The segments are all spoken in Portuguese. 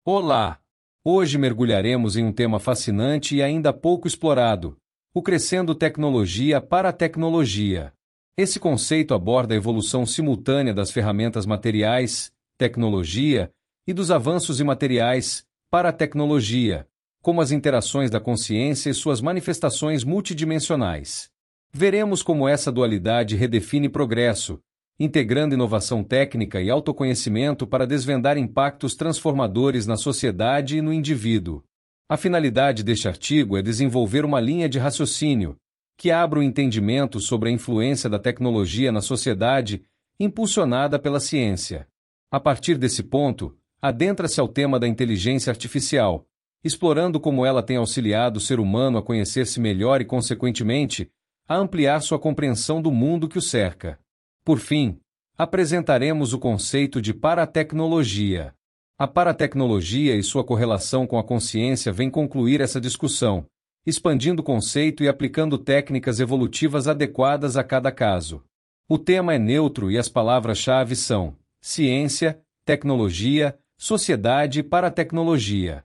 Olá! Hoje mergulharemos em um tema fascinante e ainda pouco explorado: o crescendo tecnologia para a tecnologia. Esse conceito aborda a evolução simultânea das ferramentas materiais, tecnologia, e dos avanços imateriais, para a tecnologia, como as interações da consciência e suas manifestações multidimensionais. Veremos como essa dualidade redefine progresso, integrando inovação técnica e autoconhecimento para desvendar impactos transformadores na sociedade e no indivíduo. A finalidade deste artigo é desenvolver uma linha de raciocínio que abra o entendimento sobre a influência da tecnologia na sociedade, impulsionada pela ciência. A partir desse ponto, adentra-se ao tema da inteligência artificial, explorando como ela tem auxiliado o ser humano a conhecer-se melhor e, consequentemente, a ampliar sua compreensão do mundo que o cerca. Por fim, apresentaremos o conceito de paratecnologia. A paratecnologia e sua correlação com a consciência vem concluir essa discussão, expandindo o conceito e aplicando técnicas evolutivas adequadas a cada caso. O tema é neutro e as palavras-chave são ciência, tecnologia, sociedade e paratecnologia.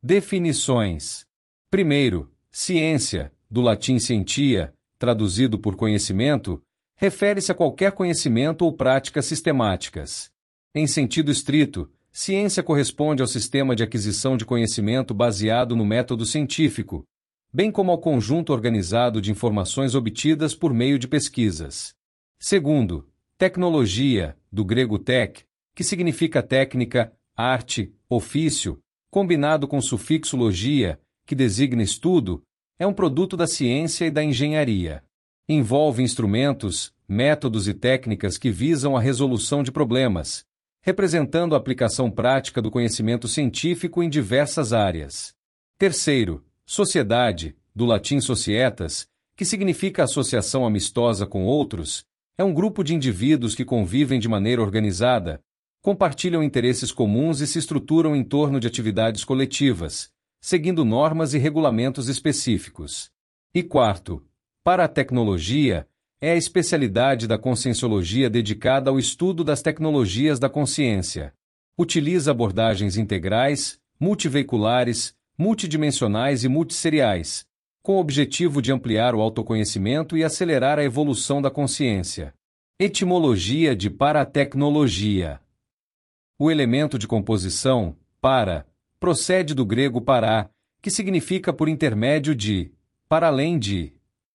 Definições. Primeiro, ciência, do latim scientia, traduzido por conhecimento, refere-se a qualquer conhecimento ou práticas sistemáticas. Em sentido estrito, ciência corresponde ao sistema de aquisição de conhecimento baseado no método científico, bem como ao conjunto organizado de informações obtidas por meio de pesquisas. Segundo, tecnologia, do grego tech, que significa técnica, arte, ofício, combinado com o sufixo logia, que designa estudo, é um produto da ciência e da engenharia. Envolve instrumentos, métodos e técnicas que visam a resolução de problemas, representando a aplicação prática do conhecimento científico em diversas áreas. Terceiro, sociedade, do latim societas, que significa associação amistosa com outros, é um grupo de indivíduos que convivem de maneira organizada, compartilham interesses comuns e se estruturam em torno de atividades coletivas, seguindo normas e regulamentos específicos. E quarto, paratecnologia é a especialidade da conscienciologia dedicada ao estudo das tecnologias da consciência. Utiliza abordagens integrais, multiveiculares, multidimensionais e multisseriais, com o objetivo de ampliar o autoconhecimento e acelerar a evolução da consciência. Etimologia de paratecnologia. O elemento de composição, para, procede do grego pará, que significa por intermédio de, para além de.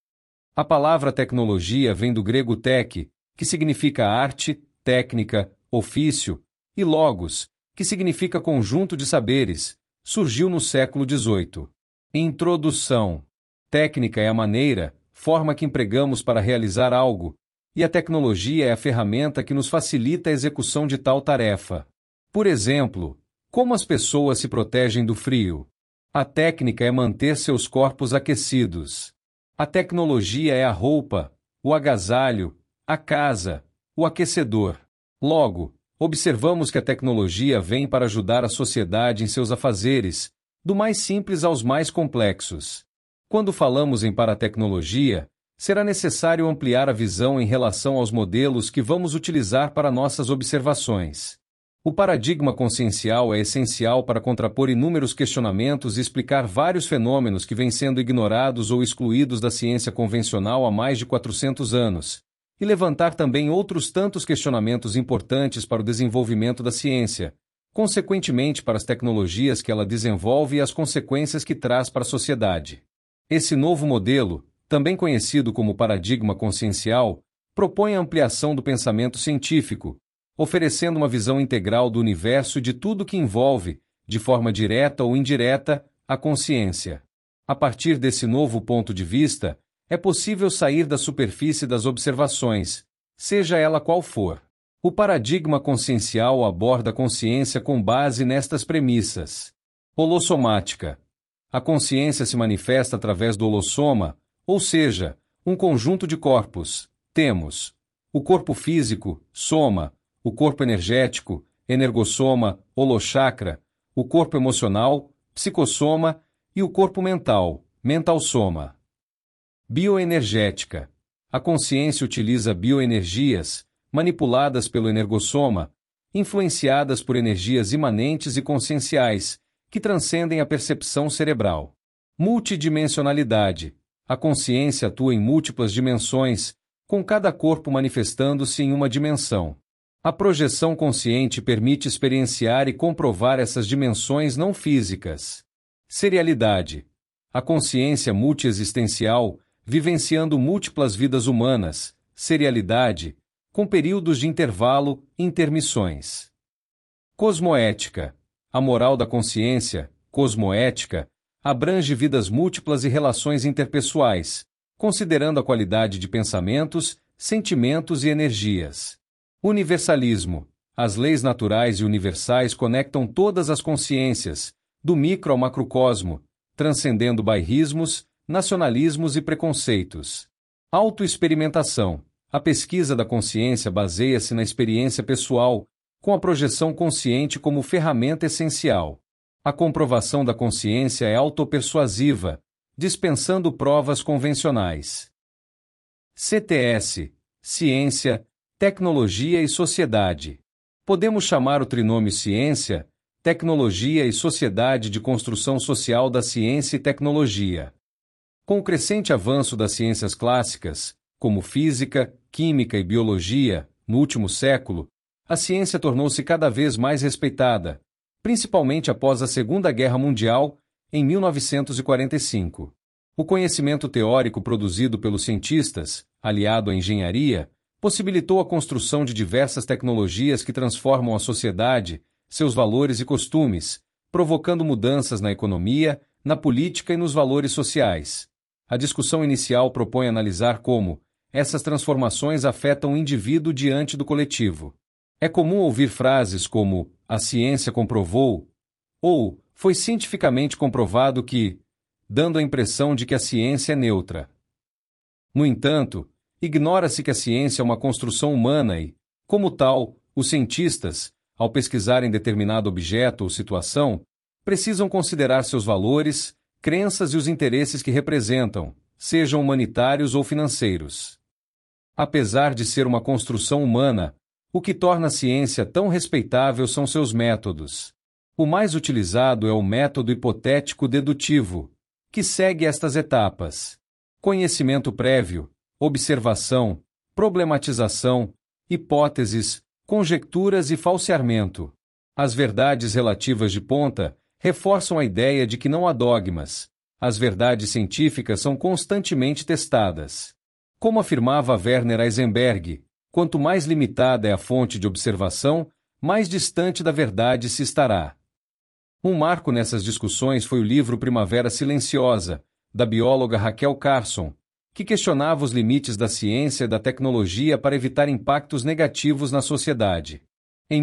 A palavra tecnologia vem do grego tech, que significa arte, técnica, ofício, e logos, que significa conjunto de saberes, surgiu no século XVIII. Introdução. Técnica é a maneira, forma que empregamos para realizar algo, e a tecnologia é a ferramenta que nos facilita a execução de tal tarefa. Por exemplo, como as pessoas se protegem do frio? A técnica é manter seus corpos aquecidos. A tecnologia é a roupa, o agasalho, a casa, o aquecedor. Logo, observamos que a tecnologia vem para ajudar a sociedade em seus afazeres, do mais simples aos mais complexos. Quando falamos em paratecnologia, será necessário ampliar a visão em relação aos modelos que vamos utilizar para nossas observações. O paradigma consciencial é essencial para contrapor inúmeros questionamentos e explicar vários fenômenos que vêm sendo ignorados ou excluídos da ciência convencional há mais de 400 anos, e levantar também outros tantos questionamentos importantes para o desenvolvimento da ciência, consequentemente para as tecnologias que ela desenvolve e as consequências que traz para a sociedade. Esse novo modelo, também conhecido como paradigma consciencial, propõe a ampliação do pensamento científico, oferecendo uma visão integral do universo e de tudo que envolve, de forma direta ou indireta, a consciência. A partir desse novo ponto de vista, é possível sair da superfície das observações, seja ela qual for. O paradigma consciencial aborda a consciência com base nestas premissas. Holossomática. A consciência se manifesta através do holossoma, ou seja, um conjunto de corpos. Temos o corpo físico, soma, o corpo energético, energossoma, holochakra, o corpo emocional, psicossoma, e o corpo mental, mentalsoma. Bioenergética. A consciência utiliza bioenergias, manipuladas pelo energossoma, influenciadas por energias imanentes e conscienciais, que transcendem a percepção cerebral. Multidimensionalidade. A consciência atua em múltiplas dimensões, com cada corpo manifestando-se em uma dimensão. A projeção consciente permite experienciar e comprovar essas dimensões não físicas. Serialidade. A consciência multiexistencial, vivenciando múltiplas vidas humanas, serialidade, com períodos de intervalo, intermissões. Cosmoética. A moral da consciência, cosmoética, abrange vidas múltiplas e relações interpessoais, considerando a qualidade de pensamentos, sentimentos e energias. Universalismo. As leis naturais e universais conectam todas as consciências, do micro ao macrocosmo, transcendendo bairrismos, nacionalismos e preconceitos. Autoexperimentação. A pesquisa da consciência baseia-se na experiência pessoal, com a projeção consciente como ferramenta essencial. A comprovação da consciência é autopersuasiva, dispensando provas convencionais. CTS. Ciência, Tecnologia e Sociedade. Podemos chamar o trinômio ciência, tecnologia e sociedade de construção social da ciência e tecnologia. Com o crescente avanço das ciências clássicas, como física, química e biologia, no último século, a ciência tornou-se cada vez mais respeitada, principalmente após a Segunda Guerra Mundial, em 1945. O conhecimento teórico produzido pelos cientistas, aliado à engenharia, possibilitou a construção de diversas tecnologias que transformam a sociedade, seus valores e costumes, provocando mudanças na economia, na política e nos valores sociais. A discussão inicial propõe analisar como essas transformações afetam o indivíduo diante do coletivo. É comum ouvir frases como "a ciência comprovou" ou "foi cientificamente comprovado que", dando a impressão de que a ciência é neutra. No entanto, ignora-se que a ciência é uma construção humana e, como tal, os cientistas, ao pesquisarem determinado objeto ou situação, precisam considerar seus valores, crenças e os interesses que representam, sejam humanitários ou financeiros. Apesar de ser uma construção humana, o que torna a ciência tão respeitável são seus métodos. O mais utilizado é o método hipotético-dedutivo, que segue estas etapas: conhecimento prévio, observação, problematização, hipóteses, conjecturas e falseamento. As verdades relativas de ponta reforçam a ideia de que não há dogmas. As verdades científicas são constantemente testadas. Como afirmava Werner Heisenberg, quanto mais limitada é a fonte de observação, mais distante da verdade se estará. Um marco nessas discussões foi o livro Primavera Silenciosa, da bióloga Rachel Carson, que questionava os limites da ciência e da tecnologia para evitar impactos negativos na sociedade. Em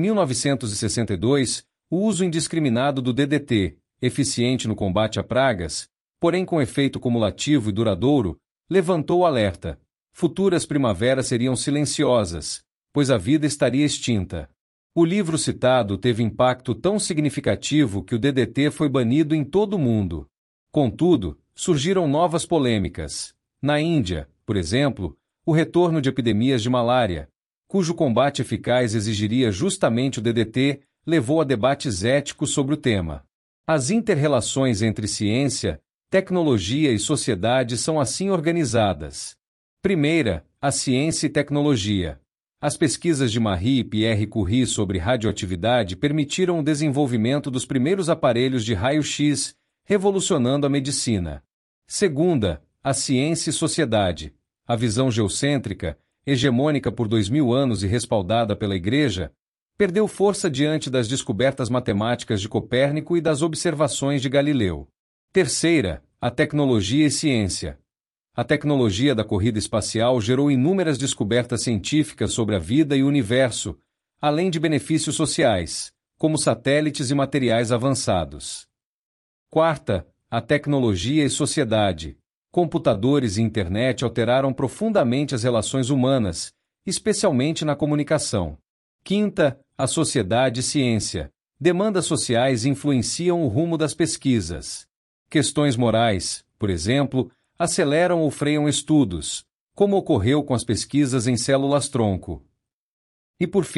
1962, o uso indiscriminado do DDT, eficiente no combate a pragas, porém com efeito cumulativo e duradouro, levantou o alerta. Futuras primaveras seriam silenciosas, pois a vida estaria extinta. O livro citado teve impacto tão significativo que o DDT foi banido em todo o mundo. Contudo, surgiram novas polêmicas. Na Índia, por exemplo, o retorno de epidemias de malária, cujo combate eficaz exigiria justamente o DDT, levou a debates éticos sobre o tema. As inter-relações entre ciência, tecnologia e sociedade são assim organizadas. Primeira, a ciência e tecnologia. As pesquisas de Marie e Pierre Curie sobre radioatividade permitiram o desenvolvimento dos primeiros aparelhos de raio-x, revolucionando a medicina. Segunda, a ciência e sociedade. A visão geocêntrica, hegemônica por 2000 anos e respaldada pela Igreja, perdeu força diante das descobertas matemáticas de Copérnico e das observações de Galileu. Terceira, a tecnologia e ciência. A tecnologia da corrida espacial gerou inúmeras descobertas científicas sobre a vida e o universo, além de benefícios sociais, como satélites e materiais avançados. Quarta, a tecnologia e sociedade. Computadores e internet alteraram profundamente as relações humanas, especialmente na comunicação. Quinta, a sociedade e ciência. Demandas sociais influenciam o rumo das pesquisas. Questões morais, por exemplo, aceleram ou freiam estudos, como ocorreu com as pesquisas em células-tronco. E por fim,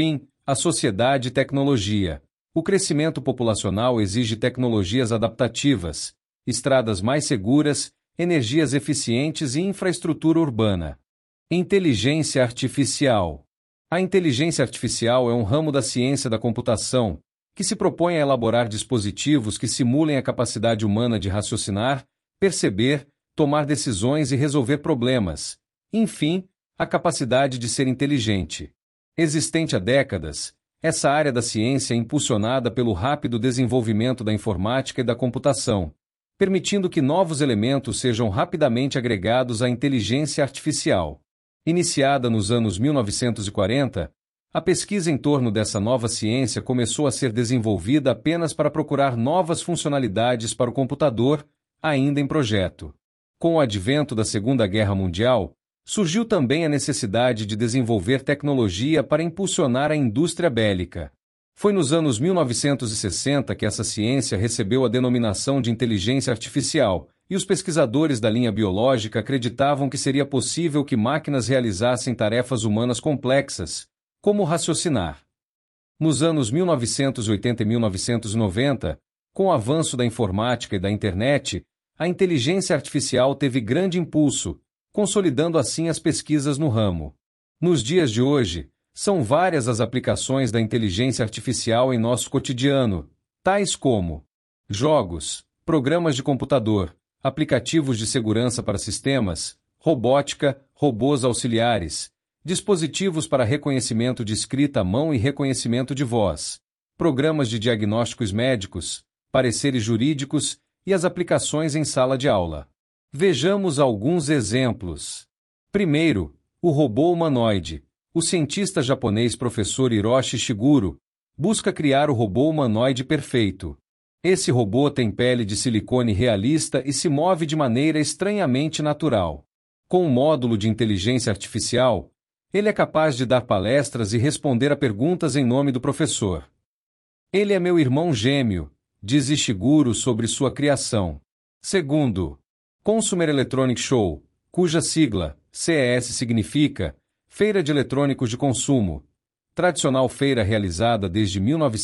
A sociedade e tecnologia. O crescimento populacional exige tecnologias adaptativas, estradas mais seguras, energias eficientes e infraestrutura urbana. Inteligência artificial. A inteligência artificial é um ramo da ciência da computação que se propõe a elaborar dispositivos que simulem a capacidade humana de raciocinar, perceber, tomar decisões e resolver problemas. Enfim, a capacidade de ser inteligente. Existente há décadas, essa área da ciência é impulsionada pelo rápido desenvolvimento da informática e da computação, permitindo que novos elementos sejam rapidamente agregados à inteligência artificial. Iniciada nos anos 1940, a pesquisa em torno dessa nova ciência começou a ser desenvolvida apenas para procurar novas funcionalidades para o computador, ainda em projeto. Com o advento da Segunda Guerra Mundial, surgiu também a necessidade de desenvolver tecnologia para impulsionar a indústria bélica. Foi nos anos 1960 que essa ciência recebeu a denominação de inteligência artificial, e os pesquisadores da linha biológica acreditavam que seria possível que máquinas realizassem tarefas humanas complexas, como raciocinar. Nos anos 1980 e 1990, com o avanço da informática e da internet, a inteligência artificial teve grande impulso, consolidando assim as pesquisas no ramo. Nos dias de hoje, são várias as aplicações da inteligência artificial em nosso cotidiano, tais como jogos, programas de computador, aplicativos de segurança para sistemas, robótica, robôs auxiliares, dispositivos para reconhecimento de escrita à mão e reconhecimento de voz, programas de diagnósticos médicos, pareceres jurídicos e as aplicações em sala de aula. Vejamos alguns exemplos. Primeiro, o robô humanoide. O cientista japonês professor Hiroshi Shiguro busca criar o robô humanoide perfeito. Esse robô tem pele de silicone realista e se move de maneira estranhamente natural. Com um módulo de inteligência artificial, ele é capaz de dar palestras e responder a perguntas em nome do professor. Ele é meu irmão gêmeo, diz Ishiguro sobre sua criação. Segundo, Consumer Electronics Show, cuja sigla, CES, significa Feira de Eletrônicos de Consumo, tradicional feira realizada desde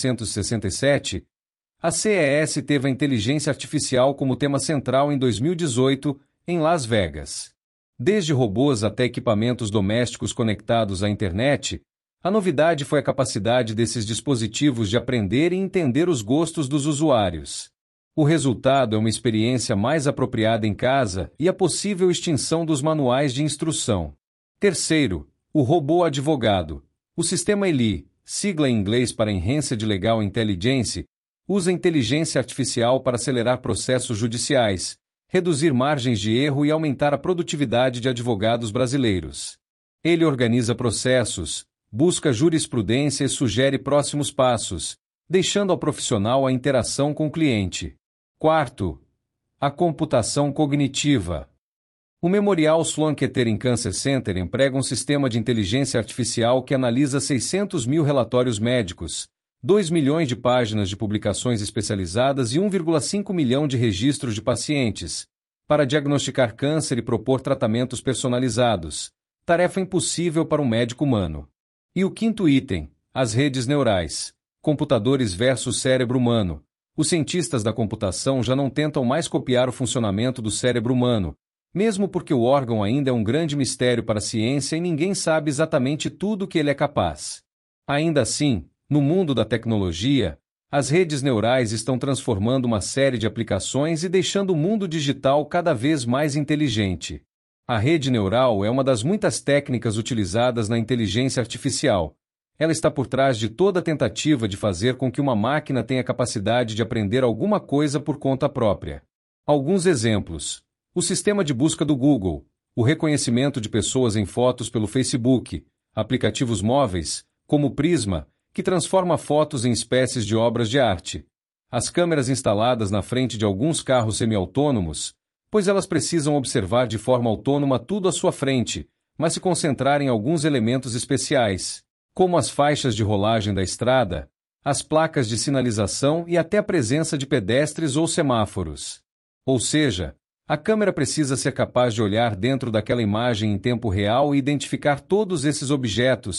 1967, a CES teve a inteligência artificial como tema central em 2018, em Las Vegas. Desde robôs até equipamentos domésticos conectados à internet, a novidade foi a capacidade desses dispositivos de aprender e entender os gostos dos usuários. O resultado é uma experiência mais apropriada em casa e a possível extinção dos manuais de instrução. Terceiro, o robô advogado. O sistema ELI, sigla em inglês para Enhanced Legal Intelligence, usa inteligência artificial para acelerar processos judiciais, reduzir margens de erro e aumentar a produtividade de advogados brasileiros. Ele organiza processos, busca jurisprudência e sugere próximos passos, deixando ao profissional a interação com o cliente. Quarto, a computação cognitiva. O Memorial Sloan Kettering Cancer Center emprega um sistema de inteligência artificial que analisa 600 mil relatórios médicos, 2 milhões de páginas de publicações especializadas e 1,5 milhão de registros de pacientes, para diagnosticar câncer e propor tratamentos personalizados, tarefa impossível para um médico humano. E o quinto item, as redes neurais, computadores versus cérebro humano. Os cientistas da computação já não tentam mais copiar o funcionamento do cérebro humano, mesmo porque o órgão ainda é um grande mistério para a ciência e ninguém sabe exatamente tudo o que ele é capaz. Ainda assim, no mundo da tecnologia, as redes neurais estão transformando uma série de aplicações e deixando o mundo digital cada vez mais inteligente. A rede neural é uma das muitas técnicas utilizadas na inteligência artificial. Ela está por trás de toda a tentativa de fazer com que uma máquina tenha capacidade de aprender alguma coisa por conta própria. Alguns exemplos. O sistema de busca do Google, o reconhecimento de pessoas em fotos pelo Facebook, aplicativos móveis, como o Prisma, que transforma fotos em espécies de obras de arte. As câmeras instaladas na frente de alguns carros semi-autônomos, pois elas precisam observar de forma autônoma tudo à sua frente, mas se concentrar em alguns elementos especiais, como as faixas de rolagem da estrada, as placas de sinalização e até a presença de pedestres ou semáforos. Ou seja, a câmera precisa ser capaz de olhar dentro daquela imagem em tempo real e identificar todos esses objetos,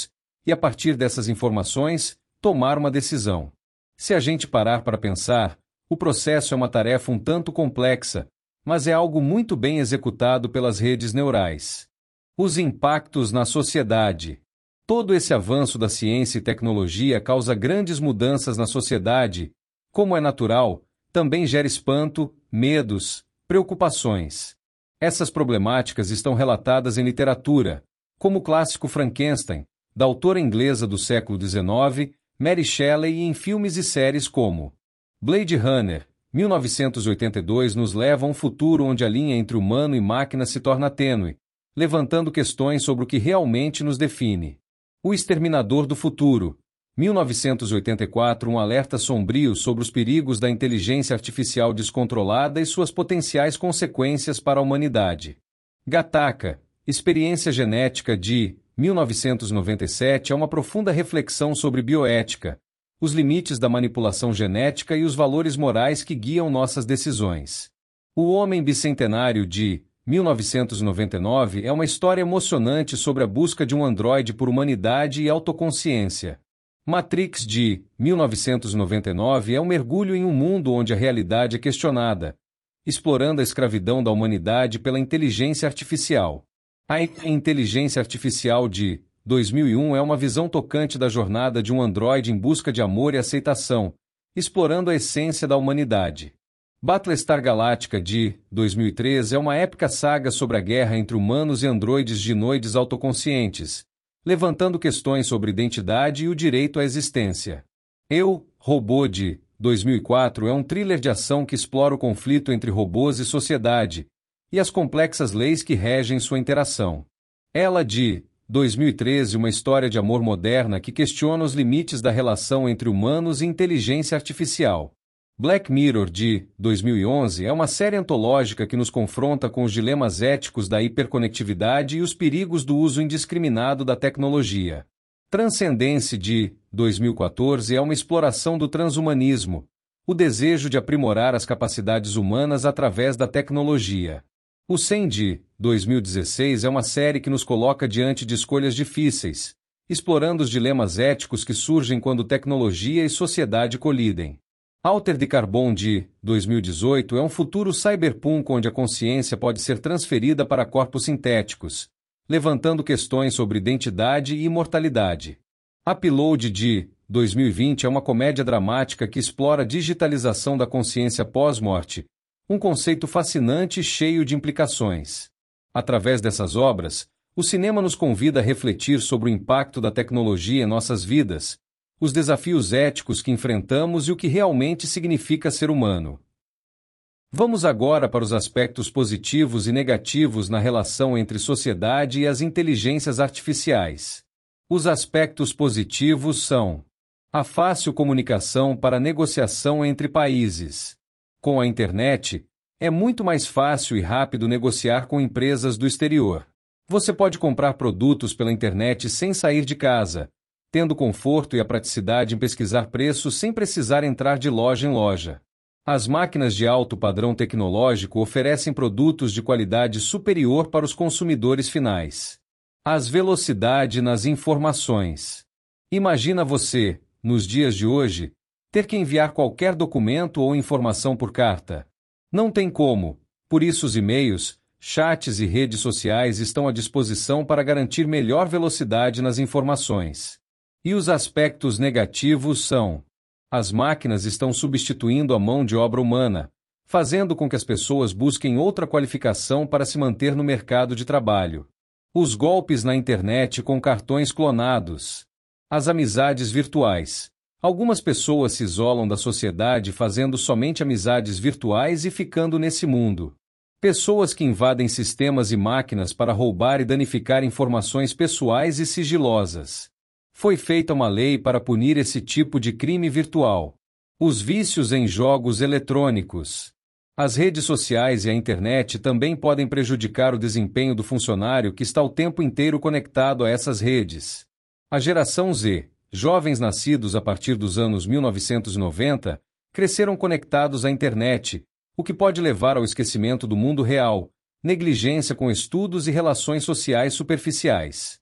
e a partir dessas informações, tomar uma decisão. Se a gente parar para pensar, o processo é uma tarefa um tanto complexa, mas é algo muito bem executado pelas redes neurais. Os impactos na sociedade. Todo esse avanço da ciência e tecnologia causa grandes mudanças na sociedade. Como é natural, também gera espanto, medos, preocupações. Essas problemáticas estão relatadas em literatura, como o clássico Frankenstein, da autora inglesa do século XIX, Mary Shelley, e em filmes e séries como Blade Runner, 1982, nos leva a um futuro onde a linha entre humano e máquina se torna tênue, levantando questões sobre o que realmente nos define. O Exterminador do Futuro, 1984, um alerta sombrio sobre os perigos da inteligência artificial descontrolada e suas potenciais consequências para a humanidade. Gattaca, Experiência Genética de 1997, é uma profunda reflexão sobre bioética, os limites da manipulação genética e os valores morais que guiam nossas decisões. O Homem Bicentenário de 1999 é uma história emocionante sobre a busca de um androide por humanidade e autoconsciência. Matrix de 1999 é um mergulho em um mundo onde a realidade é questionada, explorando a escravidão da humanidade pela inteligência artificial. A Inteligência Artificial de 2001 é uma visão tocante da jornada de um androide em busca de amor e aceitação, explorando a essência da humanidade. Battlestar Galactica de 2003 é uma épica saga sobre a guerra entre humanos e androides ginoides autoconscientes, levantando questões sobre identidade e o direito à existência. Eu, Robô de 2004 é um thriller de ação que explora o conflito entre robôs e sociedade, e as complexas leis que regem sua interação. Ela de 2013, uma história de amor moderna que questiona os limites da relação entre humanos e inteligência artificial. Black Mirror de 2011 é uma série antológica que nos confronta com os dilemas éticos da hiperconectividade e os perigos do uso indiscriminado da tecnologia. Transcendence de 2014 é uma exploração do transhumanismo, o desejo de aprimorar as capacidades humanas através da tecnologia. O 100 de 2016 é uma série que nos coloca diante de escolhas difíceis, explorando os dilemas éticos que surgem quando tecnologia e sociedade colidem. Altered Carbon de 2018 é um futuro cyberpunk onde a consciência pode ser transferida para corpos sintéticos, levantando questões sobre identidade e imortalidade. Upload de 2020 é uma comédia dramática que explora a digitalização da consciência pós-morte, um conceito fascinante e cheio de implicações. Através dessas obras, o cinema nos convida a refletir sobre o impacto da tecnologia em nossas vidas, os desafios éticos que enfrentamos e o que realmente significa ser humano. Vamos agora para os aspectos positivos e negativos na relação entre sociedade e as inteligências artificiais. Os aspectos positivos são: a fácil comunicação para negociação entre países. Com a internet, é muito mais fácil e rápido negociar com empresas do exterior. Você pode comprar produtos pela internet sem sair de casa, tendo o conforto e a praticidade em pesquisar preços sem precisar entrar de loja em loja. As máquinas de alto padrão tecnológico oferecem produtos de qualidade superior para os consumidores finais. As velocidade nas informações. Imagina você, nos dias de hoje, ter que enviar qualquer documento ou informação por carta. Não tem como, por isso os e-mails, chats e redes sociais estão à disposição para garantir melhor velocidade nas informações. E os aspectos negativos são: as máquinas estão substituindo a mão de obra humana, fazendo com que as pessoas busquem outra qualificação para se manter no mercado de trabalho. Os golpes na internet com cartões clonados. As amizades virtuais. Algumas pessoas se isolam da sociedade fazendo somente amizades virtuais e ficando nesse mundo. Pessoas que invadem sistemas e máquinas para roubar e danificar informações pessoais e sigilosas. Foi feita uma lei para punir esse tipo de crime virtual. Os vícios em jogos eletrônicos. As redes sociais e a internet também podem prejudicar o desempenho do funcionário que está o tempo inteiro conectado a essas redes. A geração Z, jovens nascidos a partir dos anos 1990, cresceram conectados à internet, o que pode levar ao esquecimento do mundo real, negligência com estudos e relações sociais superficiais.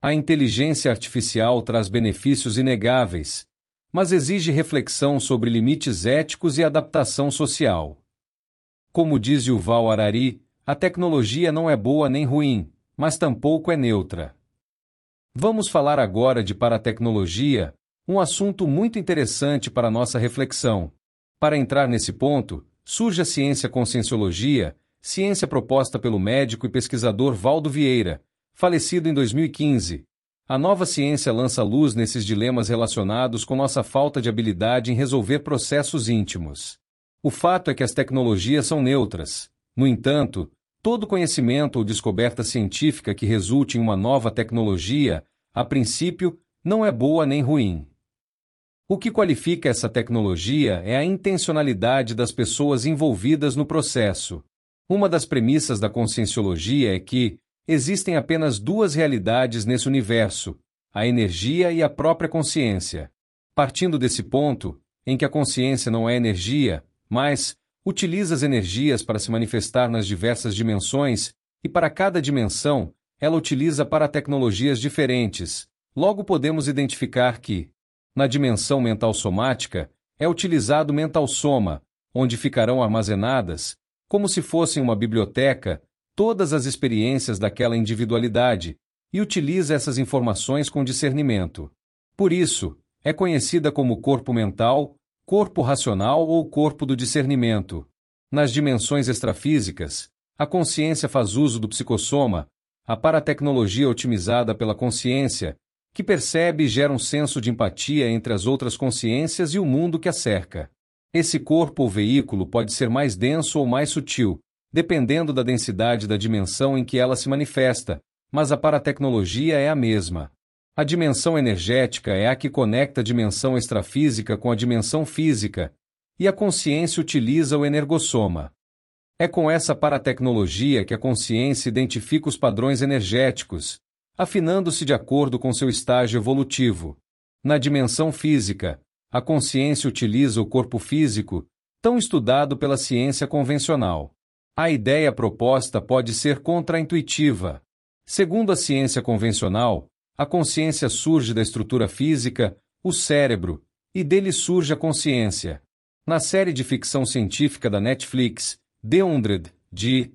A inteligência artificial traz benefícios inegáveis, mas exige reflexão sobre limites éticos e adaptação social. Como diz Yuval Harari, a tecnologia não é boa nem ruim, mas tampouco é neutra. Vamos falar agora de paratecnologia, um assunto muito interessante para nossa reflexão. Para entrar nesse ponto, surge a ciência-conscienciologia, ciência proposta pelo médico e pesquisador Valdo Vieira, falecido em 2015. A nova ciência lança luz nesses dilemas relacionados com nossa falta de habilidade em resolver processos íntimos. O fato é que as tecnologias são neutras. No entanto, todo conhecimento ou descoberta científica que resulte em uma nova tecnologia, a princípio, não é boa nem ruim. O que qualifica essa tecnologia é a intencionalidade das pessoas envolvidas no processo. Uma das premissas da conscienciologia é que existem apenas duas realidades nesse universo, a energia e a própria consciência. Partindo desse ponto, em que a consciência não é energia, mas utiliza as energias para se manifestar nas diversas dimensões, e para cada dimensão, ela utiliza paratecnologias diferentes. Logo podemos identificar que, na dimensão mental somática, é utilizado mental soma, onde ficarão armazenadas, como se fossem uma biblioteca, todas as experiências daquela individualidade, e utiliza essas informações com discernimento. Por isso, é conhecida como corpo mental, corpo racional ou corpo do discernimento. Nas dimensões extrafísicas, a consciência faz uso do psicossoma, a paratecnologia otimizada pela consciência, que percebe e gera um senso de empatia entre as outras consciências e o mundo que a cerca. Esse corpo ou veículo pode ser mais denso ou mais sutil, dependendo da densidade da dimensão em que ela se manifesta, mas a paratecnologia é a mesma. A dimensão energética é a que conecta a dimensão extrafísica com a dimensão física, e a consciência utiliza o energossoma. É com essa paratecnologia que a consciência identifica os padrões energéticos, afinando-se de acordo com seu estágio evolutivo. Na dimensão física, a consciência utiliza o corpo físico, tão estudado pela ciência convencional. A ideia proposta pode ser contraintuitiva. Segundo a ciência convencional, a consciência surge da estrutura física, o cérebro, e dele surge a consciência. Na série de ficção científica da Netflix, The 100, de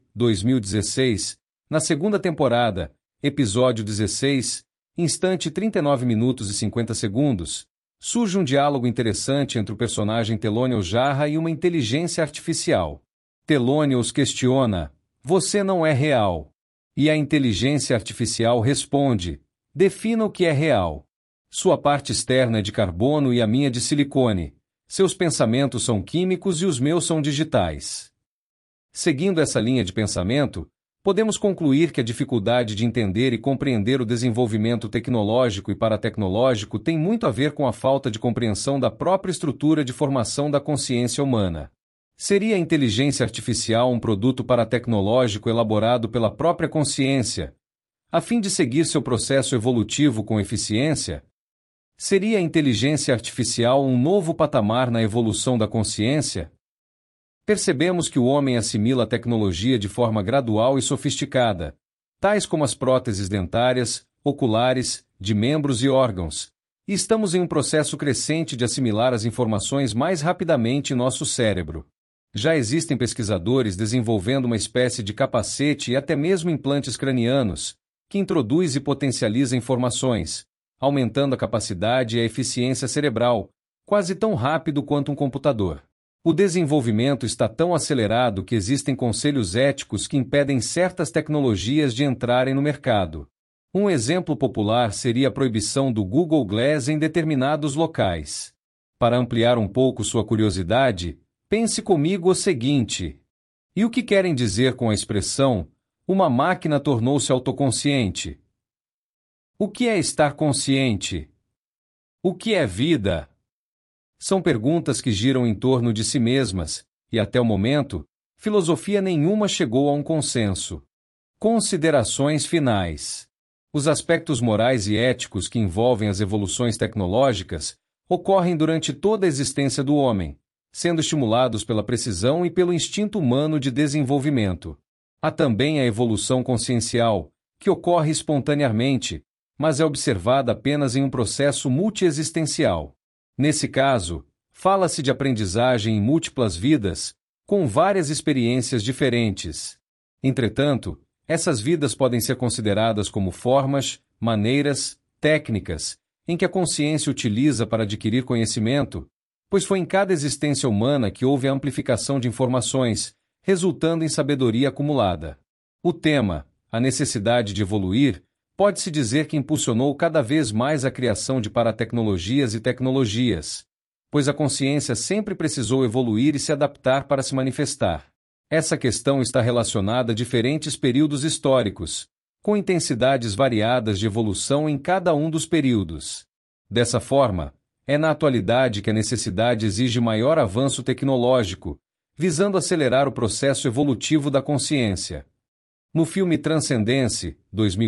2016, na segunda temporada, episódio 16, instante 39 minutos e 50 segundos, surge um diálogo interessante entre o personagem Thelonious Jarrah e uma inteligência artificial. Thelonious questiona: "Você não é real?" E a inteligência artificial responde: "Defina o que é real. Sua parte externa é de carbono e a minha de silicone. Seus pensamentos são químicos e os meus são digitais." Seguindo essa linha de pensamento, podemos concluir que a dificuldade de entender e compreender o desenvolvimento tecnológico e paratecnológico tem muito a ver com a falta de compreensão da própria estrutura de formação da consciência humana. Seria a inteligência artificial um produto paratecnológico elaborado pela própria consciência, a fim de seguir seu processo evolutivo com eficiência? Seria a inteligência artificial um novo patamar na evolução da consciência? Percebemos que o homem assimila a tecnologia de forma gradual e sofisticada, tais como as próteses dentárias, oculares, de membros e órgãos, e estamos em um processo crescente de assimilar as informações mais rapidamente em nosso cérebro. Já existem pesquisadores desenvolvendo uma espécie de capacete e até mesmo implantes cranianos, que introduz e potencializa informações, aumentando a capacidade e a eficiência cerebral, quase tão rápido quanto um computador. O desenvolvimento está tão acelerado que existem conselhos éticos que impedem certas tecnologias de entrarem no mercado. Um exemplo popular seria a proibição do Google Glass em determinados locais. Para ampliar um pouco sua curiosidade, pense comigo o seguinte: e o que querem dizer com a expressão "uma máquina tornou-se autoconsciente"? O que é estar consciente? O que é vida? São perguntas que giram em torno de si mesmas, e até o momento, filosofia nenhuma chegou a um consenso. Considerações finais. Os aspectos morais e éticos que envolvem as evoluções tecnológicas ocorrem durante toda a existência do homem, sendo estimulados pela precisão e pelo instinto humano de desenvolvimento. Há também a evolução consciencial, que ocorre espontaneamente, mas é observada apenas em um processo multiexistencial. Nesse caso, fala-se de aprendizagem em múltiplas vidas, com várias experiências diferentes. Entretanto, essas vidas podem ser consideradas como formas, maneiras, técnicas, em que a consciência utiliza para adquirir conhecimento, pois foi em cada existência humana que houve a amplificação de informações, resultando em sabedoria acumulada. O tema, a necessidade de evoluir, pode-se dizer que impulsionou cada vez mais a criação de paratecnologias e tecnologias, pois a consciência sempre precisou evoluir e se adaptar para se manifestar. Essa questão está relacionada a diferentes períodos históricos, com intensidades variadas de evolução em cada um dos períodos. Dessa forma, é na atualidade que a necessidade exige maior avanço tecnológico, visando acelerar o processo evolutivo da consciência. No filme Transcendence,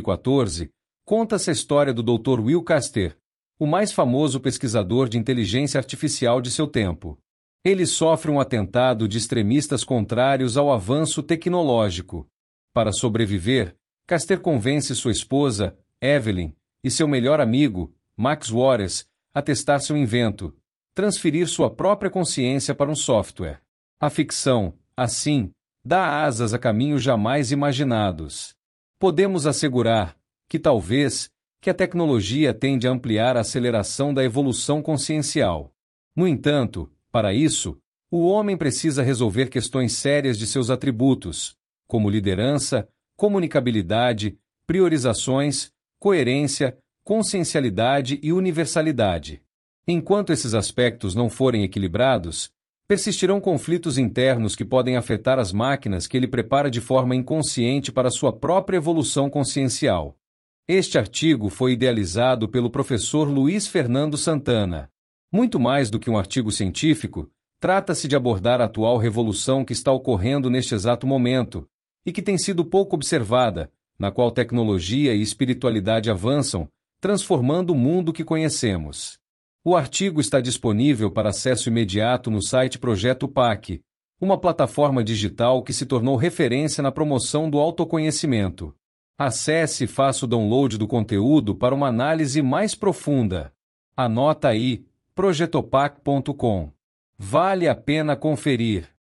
2014, conta-se a história do Dr. Will Caster, o mais famoso pesquisador de inteligência artificial de seu tempo. Ele sofre um atentado de extremistas contrários ao avanço tecnológico. Para sobreviver, Caster convence sua esposa, Evelyn, e seu melhor amigo, Max Waters, a testar seu invento, transferir sua própria consciência para um software. A ficção, assim, dá asas a caminhos jamais imaginados. Podemos assegurar que talvez que a tecnologia tende a ampliar a aceleração da evolução consciencial. No entanto, para isso, o homem precisa resolver questões sérias de seus atributos, como liderança, comunicabilidade, priorizações, coerência, consciencialidade e universalidade. Enquanto esses aspectos não forem equilibrados, persistirão conflitos internos que podem afetar as máquinas que ele prepara de forma inconsciente para sua própria evolução consciencial. Este artigo foi idealizado pelo professor Luiz Fernando Santana. Muito mais do que um artigo científico, trata-se de abordar a atual revolução que está ocorrendo neste exato momento e que tem sido pouco observada, na qual tecnologia e espiritualidade avançam, transformando o mundo que conhecemos. O artigo está disponível para acesso imediato no site Projeto PAC, uma plataforma digital que se tornou referência na promoção do autoconhecimento. Acesse e faça o download do conteúdo para uma análise mais profunda. Anota aí, projetopac.com. Vale a pena conferir.